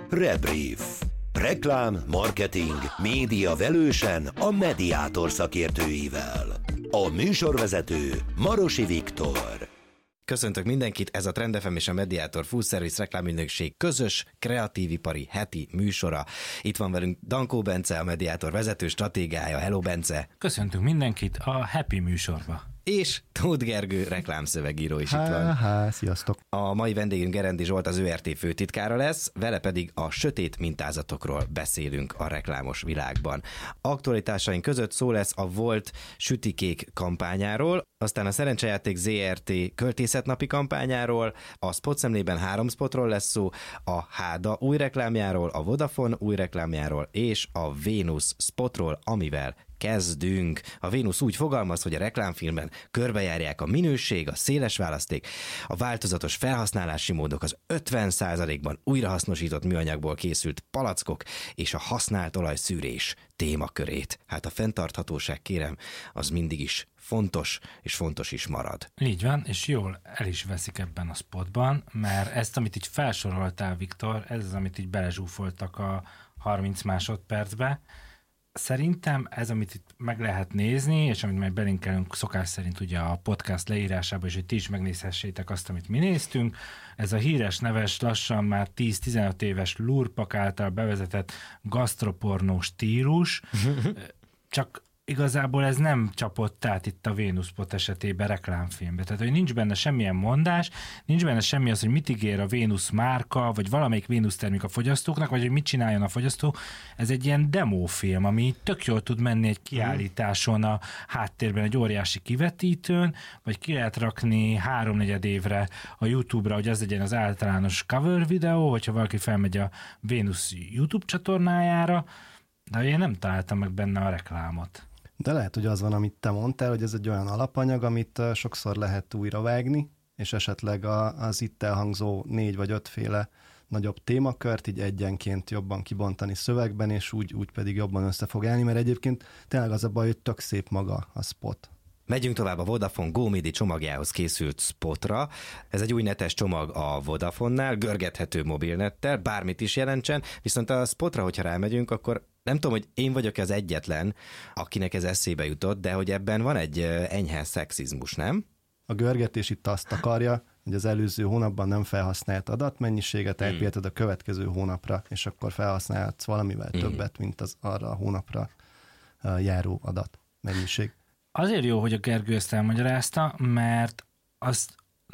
Rebrief. Reklám, marketing, média velősen a Mediátor szakértőivel. A műsorvezető Marosi Viktor. Köszöntök mindenkit, ez a Trend FM és a Mediátor Full Service reklámügynökség közös kreatívipari heti műsora. Itt van velünk Dankó Bence, a Mediátor vezető stratégája. Hello, Bence! Köszöntünk mindenkit a Happy műsorba. És Tóth Gergő reklámszövegíró is itt van. Sziasztok! A mai vendégünk Gerendi Zsolt, az ÖRT főtitkára lesz, vele pedig a sötét mintázatokról beszélünk a reklámos világban. Aktualitásaink között szó lesz a Volt sütikék kampányáról, aztán a Szerencsejáték ZRT költészetnapi kampányáról, a spotszemlében 3 spotról lesz szó, a Háda új reklámjáról, a Vodafone új reklámjáról és a Vénusz spotról, amivel kezdünk. A Vénusz úgy fogalmaz, hogy a reklámfilmben körbejárják a minőség, a széles választék, a változatos felhasználási módok, az 50%-ban újrahasznosított műanyagból készült palackok és a használt olajszűrés témakörét. Hát a fenntarthatóság, kérem, az mindig is fontos, és fontos is marad. Így van, és jól el is veszik ebben a spotban, mert ezt, amit így felsoroltál, Viktor, ez az, amit így belezsúfoltak a 30 másodpercbe. Szerintem ez, amit itt meg lehet nézni, és amit majd belinkelünk szokás szerint ugye a podcast leírásába, és hogy ti is megnézhessétek azt, amit mi néztünk, ez a híres, neves, lassan már 10-15 éves Lurpak által bevezetett gasztropornó stílus, csak igazából ez nem csapott át itt a Vénusz spot esetében reklámfilmbe. Tehát, hogy nincs benne semmilyen mondás, nincs benne semmi az, hogy mit ígér a Vénusz márka, vagy valamelyik Vénusz termék a fogyasztóknak, vagy hogy mit csináljon a fogyasztó. Ez egy ilyen demófilm, ami tök jól tud menni egy kiállításon a háttérben, egy óriási kivetítőn, vagy ki lehet rakni 3-4 évre a YouTube-ra, hogy ez legyen az általános cover videó, hogyha valaki felmegy a Vénusz YouTube csatornájára, de én nem találtam meg benne a reklámot. De lehet, hogy az van, amit te mondtál, hogy ez egy olyan alapanyag, amit sokszor lehet újra vágni, és esetleg az itt elhangzó 4 vagy 5 féle nagyobb témakört így egyenként jobban kibontani szövegben, és úgy pedig jobban össze fog állni, mert egyébként tényleg az a baj, hogy tök szép maga a spot. Megyünk tovább a Vodafone GoMidi csomagjához készült spotra. Ez egy új netes csomag a Vodafonnál, görgethető mobilnettel, bármit is jelentsen, viszont a spotra, hogyha rámegyünk, akkor nem tudom, hogy én vagyok az egyetlen, akinek ez eszébe jutott, de hogy ebben van egy enyhe szexizmus, nem? A görgetés itt azt akarja, hogy az előző hónapban nem felhasznált adatmennyiséget elviheted a következő hónapra, és akkor felhasználhatsz valamivel többet, mint az arra a hónapra járó adatmennyiség. Azért jó, hogy a Gergő ezt elmagyarázta, mert azt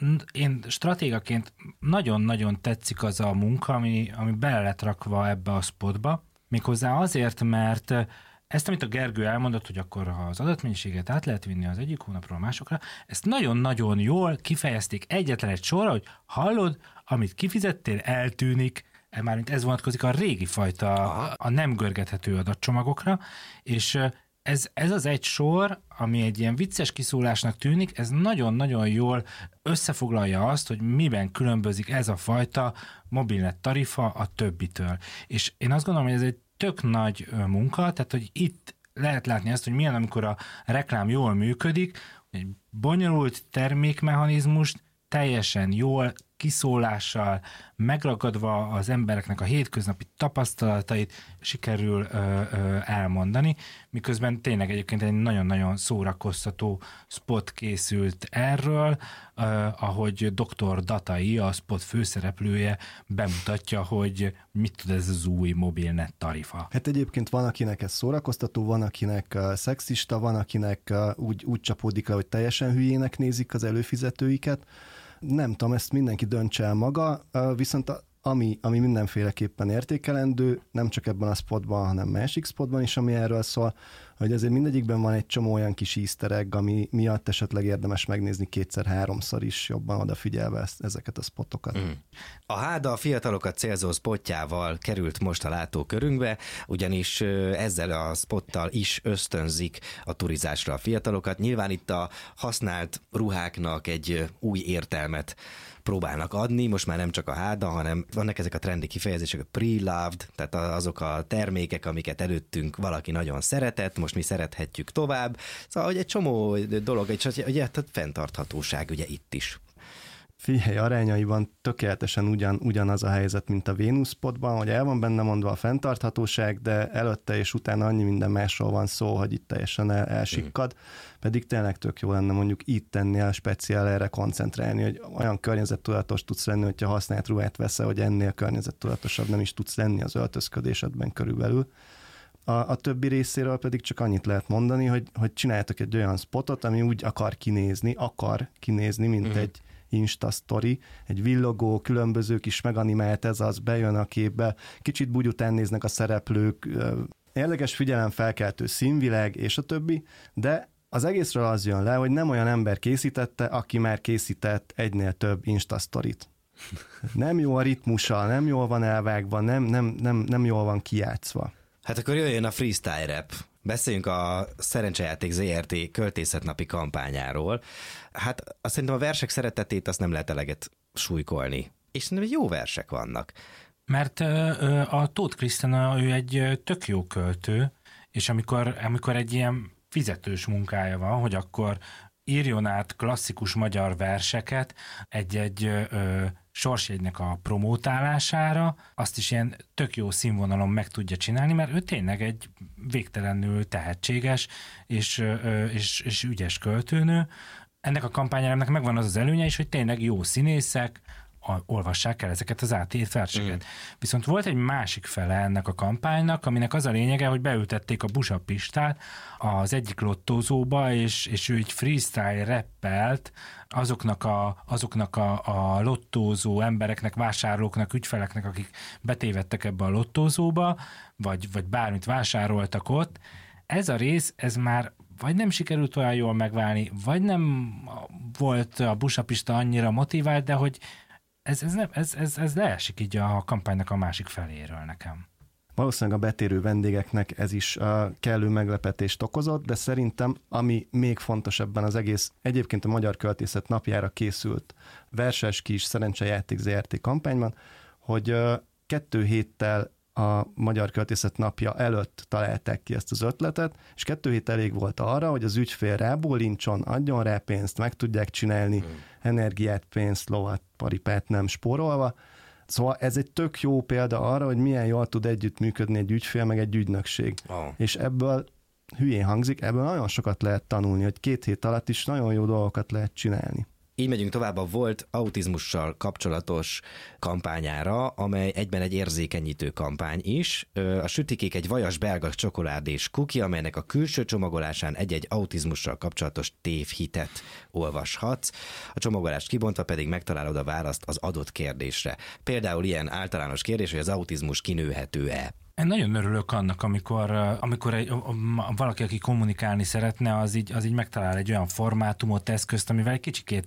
én stratégaként nagyon-nagyon tetszik az a munka, ami bele lett rakva ebbe a spotba, méghozzá azért, mert ezt, amit a Gergő elmondott, hogy akkor az adatmennyiséget át lehet vinni az egyik hónapról a másokra, ezt nagyon-nagyon jól kifejezték egyetlen egy sorra, hogy hallod, amit kifizettél, eltűnik, mármint ez vonatkozik a régi fajta, a nem görgethető adatcsomagokra, és ez az egy sor, ami egy ilyen vicces kiszólásnak tűnik, ez nagyon-nagyon jól összefoglalja azt, hogy miben különbözik ez a fajta mobilnet tarifa a többitől. És én azt gondolom, hogy ez egy tök nagy munka, tehát hogy itt lehet látni azt, hogy milyen, amikor a reklám jól működik, egy bonyolult termékmechanizmust teljesen jól, kiszólással, megragadva az embereknek a hétköznapi tapasztalatait sikerül elmondani, miközben tényleg egyébként egy nagyon-nagyon szórakoztató spot készült erről, ahogy Dr. Datai, a spot főszereplője bemutatja, hogy mit tud ez az új mobilnet tarifa. Hát egyébként van, akinek ez szórakoztató, van, akinek szexista, van, akinek úgy csapódik le, hogy teljesen hülyének nézik az előfizetőiket. Nem tudom, ezt mindenki döntse el maga, viszont ami mindenféleképpen értékelendő, nem csak ebben a spotban, hanem másik spotban is, ami erről szól, hogy azért mindegyikben van egy csomó olyan kis easter egg, ami miatt esetleg érdemes megnézni 2-3-szor is jobban odafigyelve ezeket a spotokat. A Háda a fiatalokat célzó spotjával került most a látókörünkbe, ugyanis ezzel a spottal is ösztönzik a turizásra a fiatalokat. Nyilván itt a használt ruháknak egy új értelmet próbálnak adni, most már nem csak a Háda, hanem vannak ezek a trendi kifejezések, a pre-loved, tehát azok a termékek, amiket előttünk valaki nagyon szeretett, most mi szerethetjük tovább. Szóval, hogy egy csomó dolog, tehát fenntarthatóság ugye itt is. Figyelj, arányaiban tökéletesen ugyanaz a helyzet, mint a Vénusz spotban, hogy el van benne mondva a fenntarthatóság, de előtte és utána annyi minden másról van szó, hogy itt teljesen elsikkad, pedig tényleg tök jó lenne mondjuk itt tennél speciál erre koncentrálni, hogy olyan környezettudatos tudsz lenni, hogyha használt ruhát veszel, hogy ennél környezettudatosabb nem is tudsz lenni az öltözködésedben körülbelül. A többi részéről pedig csak annyit lehet mondani, hogy csináljatok egy olyan spotot, ami úgy akar kinézni, mint egy Insta sztori, egy villogó, különböző kis meganimált ez az, bejön a képbe, kicsit bugyután néznek a szereplők, érdekes figyelemfelkeltő színvilág, és a többi, de az egészről az jön le, hogy nem olyan ember készítette, aki már készített egynél több Insta sztorit. Nem jó a ritmusa, nem jól van elvágva, nem jól van kijátszva. Hát akkor jöjjön a freestyle rap. Beszéljünk a Szerencsejáték ZRT költészetnapi kampányáról. Hát azt szerintem a versek szeretetét azt nem lehet eleget súlykolni. És szerintem jó versek vannak. Mert a Tóth Krisztina, ő egy tök jó költő, és amikor egy ilyen fizetős munkája van, hogy akkor írjon át klasszikus magyar verseket egy sorsjegynek a promótálására, azt is ilyen tök jó színvonalon meg tudja csinálni, mert ő tényleg egy végtelenül tehetséges és ügyes költőnő. Ennek a kampányának megvan az előnye is, hogy tényleg jó színészek, olvassák el ezeket az átírt verseket. Viszont volt egy másik fele ennek a kampánynak, aminek az a lényege, hogy beültették a Busa Pistát az lottózóba, és ő így freestyle rappelt azoknak a lottózó embereknek, vásárlóknak, ügyfeleknek, akik betévedtek ebbe a lottózóba, vagy bármit vásároltak ott. Ez a rész, ez már vagy nem sikerült olyan jól megválni, vagy nem volt a Busa Pista annyira motivált, de hogy ez leesik így a kampánynak a másik feléről nekem. Valószínűleg a betérő vendégeknek ez is kellő meglepetést okozott, de szerintem ami még fontos ebben az egész, egyébként a Magyar Költészet napjára készült verses kis Szerencsejáték ZRT kampányban, hogy 2 héttel a Magyar Költészet napja előtt találták ki ezt az ötletet, és 2 hét elég volt arra, hogy az ügyfél rábólincson, adjon rá pénzt, meg tudják csinálni, energiát, pénzt, lovat, paripát nem spórolva. Szóval ez egy tök jó példa arra, hogy milyen jól tud együttműködni egy ügyfél, meg egy ügynökség. És ebből, hülyén hangzik, ebből nagyon sokat lehet tanulni, hogy 2 hét alatt is nagyon jó dolgokat lehet csinálni. Így megyünk tovább a Volt autizmussal kapcsolatos kampányára, amely egyben egy érzékenyítő kampány is. A Sütikék egy vajas belga csokoládés kuki, amelynek a külső csomagolásán egy-egy autizmussal kapcsolatos tévhitet olvashatsz. A csomagolást kibontva pedig megtalálod a választ az adott kérdésre. Például ilyen általános kérdés, hogy az autizmus kinőhető-e? Én nagyon örülök annak, amikor valaki, aki kommunikálni szeretne, az így megtalál egy olyan formátumot, eszközt, amivel egy kicsikét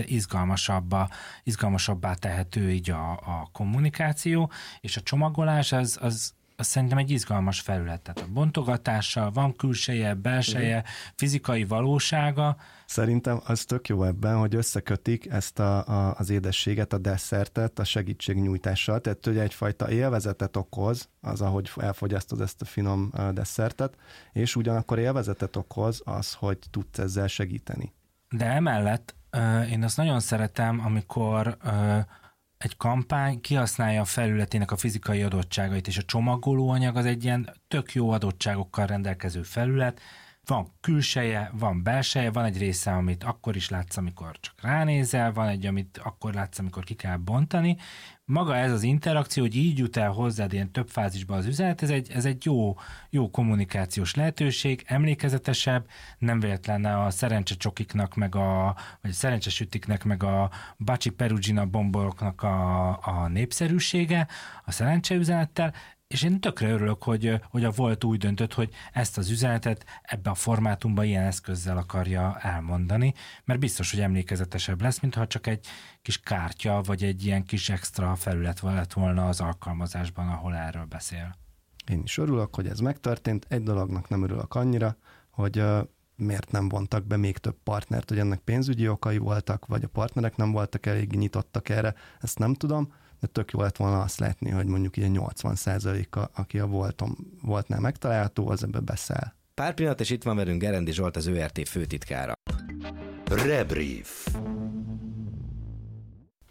izgalmasabbá tehető így a kommunikáció, és a csomagolás az szerintem egy izgalmas felület. Tehát a bontogatással van külseje, belseje, fizikai valósága. Szerintem az tök jó ebben, hogy összekötik ezt az édességet, a desszertet a segítségnyújtással, tehát ugye egyfajta élvezetet okoz az, ahogy elfogyasztod ezt a finom desszertet, és ugyanakkor élvezetet okoz az, hogy tudsz ezzel segíteni. De emellett én azt nagyon szeretem, amikor egy kampány kihasználja a felületének a fizikai adottságait, és a csomagolóanyag az egy ilyen tök jó adottságokkal rendelkező felület. Van külseje, van belseje, van egy része, amit akkor is látsz, amikor csak ránézel, van egy, amit akkor látsz, amikor ki kell bontani. Maga ez az interakció, hogy így jut el hozzád ilyen több fázisba az üzenet, ez egy jó kommunikációs lehetőség, emlékezetesebb, nem véletlen a szerencsecsokiknak, vagy szerencsesütiknek, meg a Bacsi Perugina bomboloknak a népszerűsége a szerencseüzenettel, és én tökre örülök, hogy a Volt úgy döntött, hogy ezt az üzenetet ebbe a formátumban ilyen eszközzel akarja elmondani, mert biztos, hogy emlékezetesebb lesz, mintha csak egy kis kártya, vagy egy ilyen kis extra felület lett volna az alkalmazásban, ahol erről beszél. Én is örülök, hogy ez megtörtént. Egy dolognak nem örülök annyira, hogy miért nem vontak be még több partnert, hogy ennek pénzügyi okai voltak, vagy a partnerek nem voltak elég nyitottak erre, ezt nem tudom, de tök jó lett volna azt látni, hogy mondjuk ilyen 80%-a, aki a Voltnál megtalálható, az ebbe beszáll. Pár pillanat, és itt van velünk Gerendi Zsolt, az ÖRT főtitkára. Rebrief.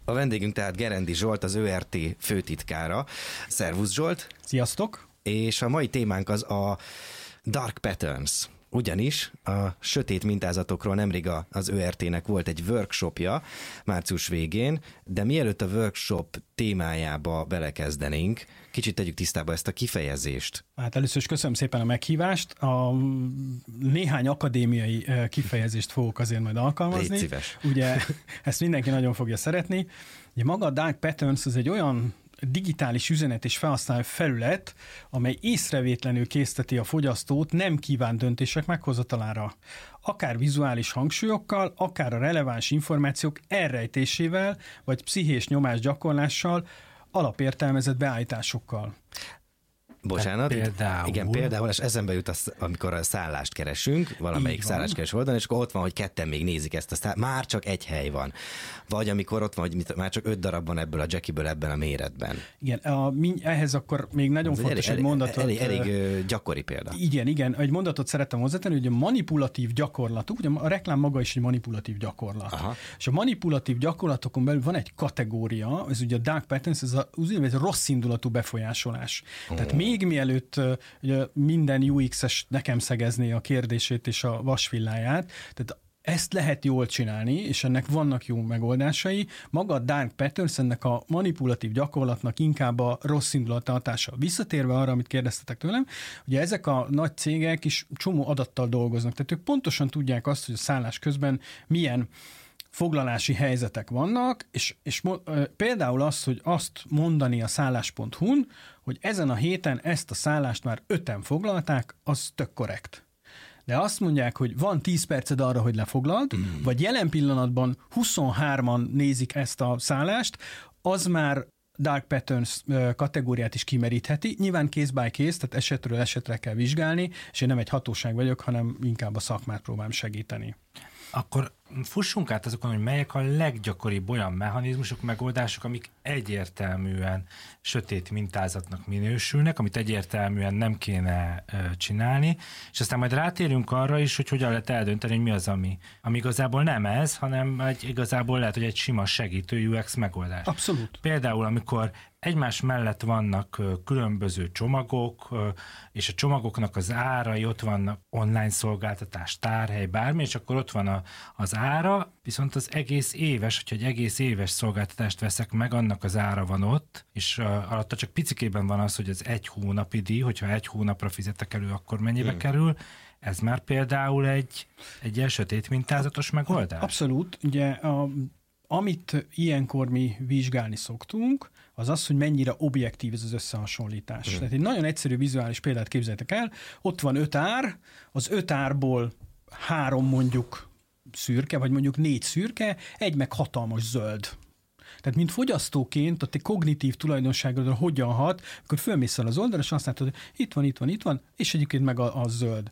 A vendégünk tehát Gerendi Zsolt, az ÖRT főtitkára. Szervusz Zsolt! Sziasztok! És a mai témánk az a Dark Patterns. Ugyanis a sötét mintázatokról nemrég az ÖRT-nek volt egy workshopja március végén, de mielőtt a workshop témájába belekezdenénk, kicsit tegyük tisztába ezt a kifejezést. Hát először is köszönöm szépen a meghívást. A néhány akadémiai kifejezést fogok azért majd alkalmazni. Légy szíves. Ugye ezt mindenki nagyon fogja szeretni. Ugye maga a Dark Patterns az egy olyan digitális üzenet és felhasználó felület, amely észrevétlenül készteti a fogyasztót nem kívánt döntések meghozatalára. Akár vizuális hangsúlyokkal, akár a releváns információk elrejtésével, vagy pszichés nyomás gyakorlással, alapértelmezett beállításokkal. Bocsánat. Például. Igen, például, és eszembe jut amikor a szállást keresünk, valamelyik szálláskereső oldalon, és akkor ott van, hogy ketten még nézik ezt a szállást, már csak egy hely van. Vagy amikor ott van, hogy már csak 5 darab van ebből a Jackiből ebben a méretben. Igen, ehhez akkor még nagyon fontos egy mondatot. Elég gyakori példa. Igen, egy mondatot szerettem hozzátenni, hogy a manipulatív gyakorlatok, ugye a reklám maga is egy manipulatív gyakorlat. Aha. És a manipulatív gyakorlatokon belül van egy kategória, ez ugye a Dark Patterns, ez az úgynevezett rossz indulatú befolyásolás. Tehát még mielőtt ugye, minden UX-es nekem szegezné a kérdését és a vasvilláját, tehát ezt lehet jól csinálni, és ennek vannak jó megoldásai. Maga a Dark Patterns ennek a manipulatív gyakorlatnak inkább a rossz indulat hatása. Visszatérve arra, amit kérdeztetek tőlem, ugye ezek a nagy cégek is csomó adattal dolgoznak, tehát ők pontosan tudják azt, hogy a szállás közben milyen foglalási helyzetek vannak, és például az, hogy azt mondani a szállás.hu-n, hogy ezen a héten ezt a szállást már 5-en foglalták, az tök korrekt. De azt mondják, hogy van 10 perced arra, hogy lefoglald, vagy jelen pillanatban 23-an nézik ezt a szállást, az már Dark Patterns kategóriát is kimerítheti. Nyilván case by case, tehát esetről esetre kell vizsgálni, és én nem egy hatóság vagyok, hanem inkább a szakmát próbálom segíteni. Akkor fussunk át azokon, hogy melyek a leggyakoribb olyan mechanizmusok, megoldások, amik egyértelműen sötét mintázatnak minősülnek, amit egyértelműen nem kéne csinálni, és aztán majd rátérünk arra is, hogy hogyan lehet eldönteni, hogy mi az, ami igazából nem ez, hanem igazából lehet, hogy egy sima segítő UX megoldás. Abszolút. Például, amikor egymás mellett vannak különböző csomagok, és a csomagoknak az árai, ott vannak online szolgáltatás, tárhely, bármi, és akkor ott van az ára, viszont az egész éves, hogyha egy egész éves szolgáltatást veszek meg, annak az ára van ott, és alatta csak picikében van az, hogy az 1 hónapi díj, hogyha 1 hónapra fizetek elő, akkor mennyibe kerül. Ez már például egy ilyen sötét mintázatos megoldás? Abszolút. Ugye amit ilyenkor mi vizsgálni szoktunk, az az, hogy mennyire objektív ez az összehasonlítás. Tehát egy nagyon egyszerű vizuális példát képzeljétek el, ott van 5 ár, az 5 árból 3 mondjuk szürke, vagy mondjuk 4 szürke, egy meg hatalmas zöld. Tehát mint fogyasztóként a te kognitív tulajdonságodra hogyan hat, akkor fölmész az oldalra, és azt látod, hogy itt van, és egyébként meg a zöld.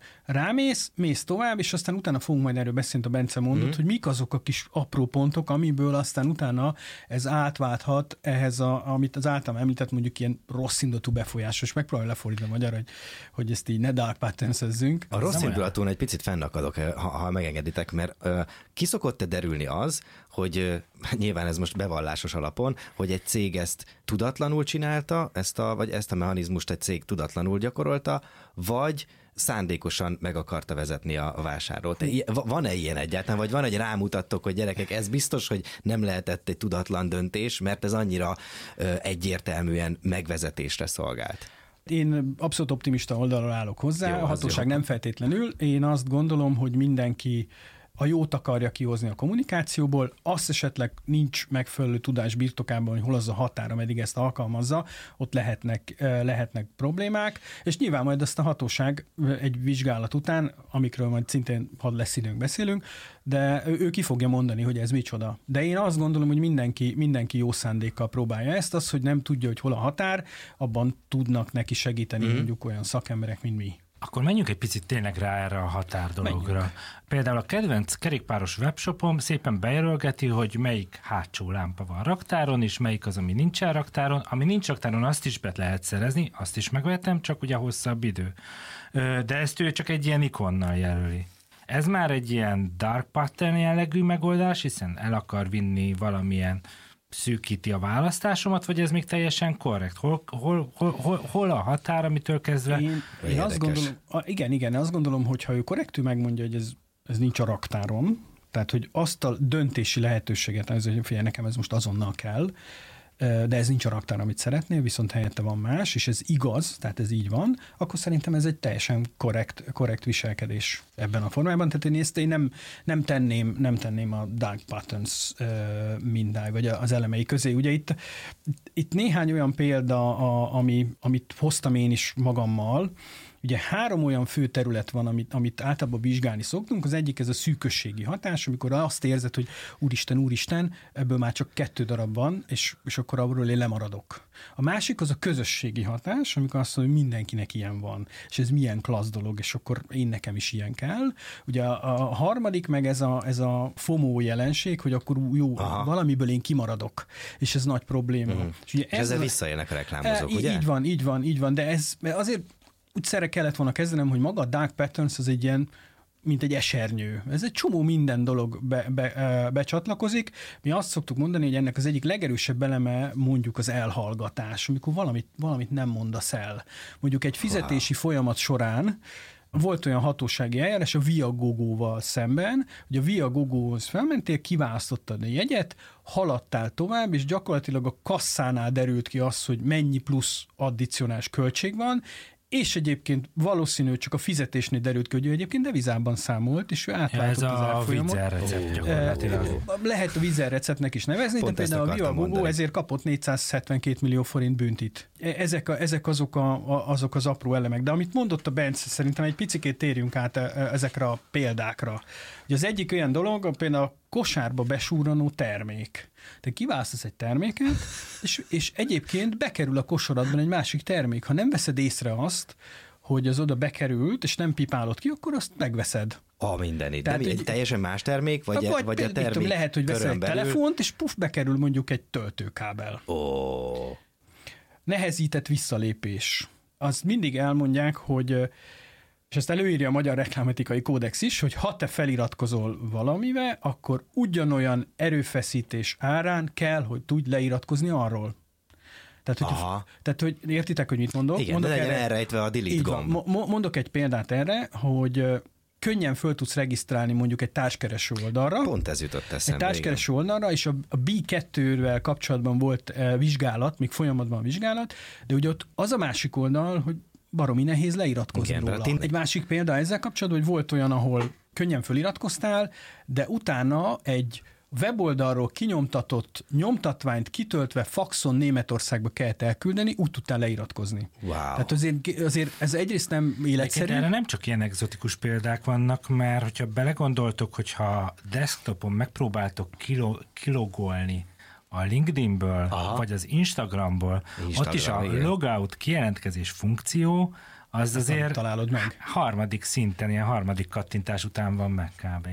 Mész tovább, és aztán utána fogunk majd erről beszélni, a Bence mondott, hogy mik azok a kis apró pontok, amiből aztán utána ez átválthat ehhez, amit az általam említett, mondjuk ilyen rossz indulatú befolyásos, megpróbálom lefordítani magyarra, hogy ezt így ne dark patterns-ezzünk. A rossz indulatún egy picit fennakadok, ha megengeditek, mert ki szokott-e derülni az, hogy nyilván ez most bevallásos alapon, hogy egy cég ezt tudatlanul csinálta, vagy ezt a mechanizmust egy cég tudatlanul gyakorolta, vagy szándékosan meg akarta vezetni a vásárlót. Van-e ilyen egyáltalán, vagy van egy rámutattok, hogy gyerekek, ez biztos, hogy nem lehetett egy tudatlan döntés, mert ez annyira egyértelműen megvezetésre szolgált? Én abszolút optimista oldalról állok hozzá, jó, a hatóság jó. Nem feltétlenül. Én azt gondolom, hogy mindenki a jót akarja kihozni a kommunikációból, azt esetleg nincs megfelelő tudás birtokában, hogy hol az a határ, ameddig ezt alkalmazza, ott lehetnek problémák, és nyilván majd azt a hatóság egy vizsgálat után, amikről majd szintén, ha lesz időnk, beszélünk, de ő ki fogja mondani, hogy ez micsoda. De én azt gondolom, hogy mindenki jó szándékkal próbálja ezt, az, hogy nem tudja, hogy hol a határ, abban tudnak neki segíteni mondjuk olyan szakemberek, mint mi. Akkor menjünk egy picit tényleg rá erre a határ dologra. Menjünk. Például a kedvenc kerékpáros webshopom szépen bejelölgeti, hogy melyik hátsó lámpa van raktáron, és melyik az, ami nincsen raktáron. Ami nincs raktáron, azt is be lehet szerezni, azt is megvettem, csak ugye hosszabb idő. De ezt ő csak egy ilyen ikonnal jelöli. Ez már egy ilyen dark pattern jellegű megoldás, hiszen el akar vinni valamilyen szűkíti a választásomat, vagy ez még teljesen korrekt? Hol a határ, amitől kezdve? Én azt gondolom, igen, azt gondolom, hogy ha ő korrektül megmondja, hogy ez nincs a raktáron, tehát, hogy azt a döntési lehetőséget, hogy figyelj, nekem ez most azonnal kell, de ez nincs a raktár, amit szeretnél, viszont helyette van más, és ez igaz, tehát ez így van, akkor szerintem ez egy teljesen korrekt viselkedés ebben a formában. Tehát én ezt nem tenném a Dark Patterns mindáj, vagy az elemei közé. Ugye itt néhány olyan példa, amit hoztam én is magammal. Ugye 3 olyan fő terület van, amit általában vizsgálni szoktunk. Az egyik ez a szűkösségi hatás, amikor azt érzed, hogy úristen, ebből már csak 2 darab van, és akkor abból én lemaradok. A másik az a közösségi hatás, amikor azt mondja, hogy mindenkinek ilyen van, és ez milyen klassz dolog, és akkor én nekem is ilyen kell. Ugye a harmadik meg ez a FOMO jelenség, hogy akkor jó, valamiből én kimaradok, és ez nagy probléma. És ugye ezzel visszaélnek a reklámozók, ugye? Így van, de ez azért úgy kellett volna kezdenem, hogy maga a Dark Patterns az egy ilyen, mint egy esernyő. Ez egy csomó minden dolog becsatlakozik. Mi azt szoktuk mondani, hogy ennek az egyik legerősebb eleme mondjuk az elhallgatás, amikor valamit nem mondasz el. Mondjuk egy fizetési folyamat során volt olyan hatósági eljárás a Viagogo-val szemben, hogy a Viagogo-hoz felmentél, kiválasztottad a jegyet, haladtál tovább, és gyakorlatilag a kasszánál derült ki az, hogy mennyi plusz addicionális költség van, és egyébként valószínű, csak a fizetésnél derült ki, hogy ő egyébként devizában számolt, és ő átlátott az árfolyamot. Ez a Vizer-recept gyakorlatilag. Lehet a Vizer-receptnek is nevezni, de például a Viagogo ezért kapott 472 millió forint büntit. Ezek azok az apró elemek. De amit mondott a Bence, szerintem egy picikét térjünk át ezekre a példákra. Ugye az egyik olyan dolog, például a kosárba besúranó termék. Te kiválasztasz egy terméket, és egyébként bekerül a kosaradban egy másik termék. Ha nem veszed észre azt, hogy az oda bekerült, és nem pipálod ki, akkor azt megveszed. Mindenit. De egy teljesen más termék, vagy a termék lehet, hogy veszel egy telefont, és bekerül mondjuk egy töltőkábel. Nehezített visszalépés. Azt mindig elmondják, hogy és ezt előírja a Magyar Reklámetikai Kódex is, hogy ha te feliratkozol valamivel, akkor ugyanolyan erőfeszítés árán kell, hogy tudj leiratkozni arról. Tehát, hogy értitek, hogy mit mondok? Igen, mondok de legyen elrejtve a delete gomb. Mondok egy példát erre, hogy könnyen föl tudsz regisztrálni mondjuk egy társkereső oldalra. Pont ez jutott eszembe. Egy társkereső oldalra, és a B2-vel kapcsolatban volt vizsgálat, még folyamatban vizsgálat, de ugye ott az a másik oldal, hogy baromi nehéz leiratkozni róla. Egy másik példa ezzel kapcsolatban, hogy volt olyan, ahol könnyen föliratkoztál, de utána egy weboldalról kinyomtatott nyomtatványt kitöltve faxon Németországba kellett elküldeni, úgy tudtál leiratkozni. Wow. Tehát azért ez egyrészt nem életszerű. Erre nem csak ilyen egzotikus példák vannak, mert hogyha belegondoltok, hogyha desktopon megpróbáltok kilogolni a LinkedInből, vagy az Instagramból, ott is a logout kijelentkezés funkció, az azért találod meg. Harmadik szinten, ilyen harmadik kattintás után van meg kb.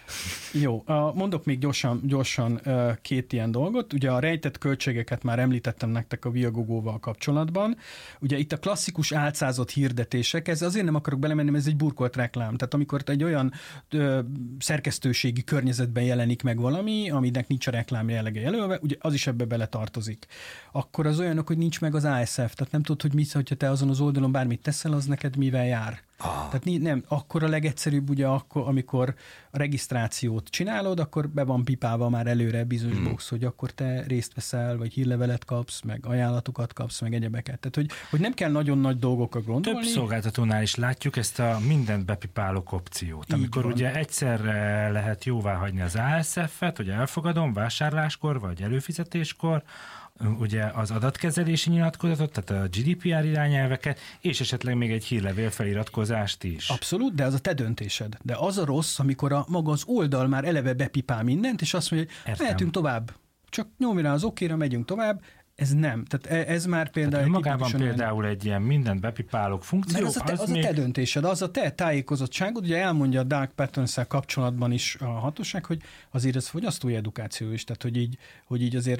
Jó, mondok még gyorsan 2 ilyen dolgot. Ugye a rejtett költségeket már említettem nektek a Viagogo-val kapcsolatban. Ugye itt a klasszikus álcázott hirdetések, ez azért nem akarok belemenni, mert ez egy burkolt reklám. Tehát amikor egy olyan szerkesztőségi környezetben jelenik meg valami, aminek nincs a reklám jellege jelölve, ugye az is ebbe bele tartozik. Akkor az olyanok, hogy nincs meg az ASF, tehát nem tudod, hogy mit, hogyha te azon az oldalon bármit teszel, az neked mivel jár. Tehát nem, akkor a legegyszerűbb ugye akkor, amikor a regisztrációt csinálod, akkor be van pipálva már előre bizonyos box, hogy akkor te részt veszel, vagy hírlevelet kapsz, meg ajánlatokat kapsz, meg egyebeket. Tehát, hogy nem kell nagyon nagy dolgokra gondolni. Több szolgáltatónál is látjuk ezt a mindent bepipálok opciót, így amikor van. ugye egyszerre lehet jóvá hagyni az ASF-et, hogy elfogadom vásárláskor, vagy előfizetéskor, ugye az adatkezelési nyilatkozatot, tehát a GDPR irányelveket, és esetleg még egy hírlevél feliratkozást is. Abszolút, de az a te döntésed. De az a rossz, amikor maga az oldal már eleve bepipál mindent, és azt mondja, hogy mehetünk tovább. Csak nyomj rá az okéra, megyünk tovább. Ez nem. Tehát ez már például... Magában például egy ilyen mindent bepipálok funkció. Az a te döntésed, az a te tájékozottságod. Ugye elmondja a Dark Patterns-szel kapcsolatban is a hatóság, hogy azért ez fogyasztói edukáció is, tehát hogy így azért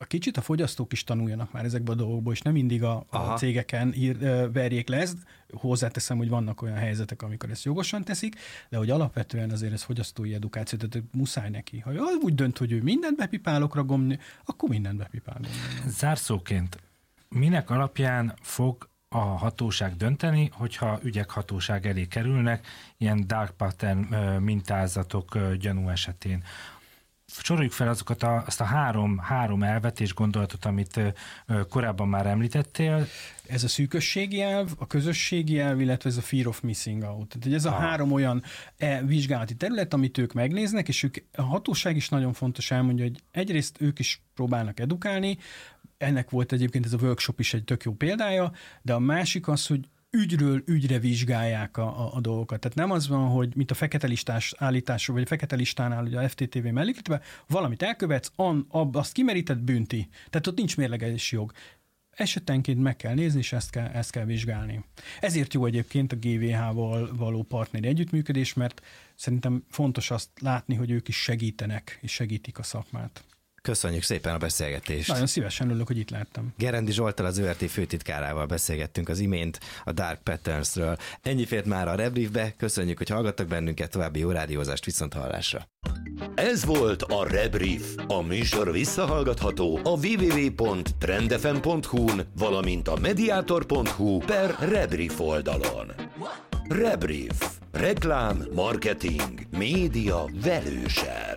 kicsit a fogyasztók is tanuljanak már ezekbe a dolgokból, és nem mindig a cégeken verjék le ezt. Hozzáteszem, hogy vannak olyan helyzetek, amikor ezt jogosan teszik, de hogy alapvetően azért ez fogyasztói edukáció, tehát muszáj neki. Ha úgy dönt, hogy ő mindent bepipálok ragomni, akkor mindent bepipál. Zárszóként, minek alapján fog a hatóság dönteni, hogyha ügyek hatóság elé kerülnek, ilyen dark pattern mintázatok gyanú esetén? Soroljuk fel azt a három elvet és gondolatot, amit korábban már említettél. Ez a szűkösségi elv, a közösségi elv, illetve ez a fear of missing out. Tehát ez a három olyan vizsgálati terület, amit ők megnéznek, és a hatóság is nagyon fontos elmondja, hogy egyrészt ők is próbálnak edukálni, ennek volt egyébként ez a workshop is egy tök jó példája, de a másik az, hogy ügyről ügyre vizsgálják a dolgokat. Tehát nem az van, hogy mint a fekete listás állításról, vagy a fekete listánál, ugye a FTTV mellékletben, valamit elkövetsz, azt kimeríted, bünti. Tehát ott nincs mérlegelési jog. Esetenként meg kell nézni, és ezt kell vizsgálni. Ezért jó egyébként a GVH-val való partneri együttműködés, mert szerintem fontos azt látni, hogy ők is segítenek, és segítik a szakmát. Köszönjük szépen a beszélgetést. Nagyon szívesen örülök, hogy itt láttam. Gerendi Zsolttal, az ÖRT főtitkárával beszélgettünk az imént a Dark Patternsről. Ennyi fért már a Rebriefbe. Köszönjük, hogy hallgattak bennünket, további jó rádiózást, viszonthallásra. Ez volt a Rebrief. A műsor visszahallgatható a www.trendfm.hu-n, valamint a mediator.hu/Rebrief oldalon. Rebrief. Reklám, marketing, média velősen.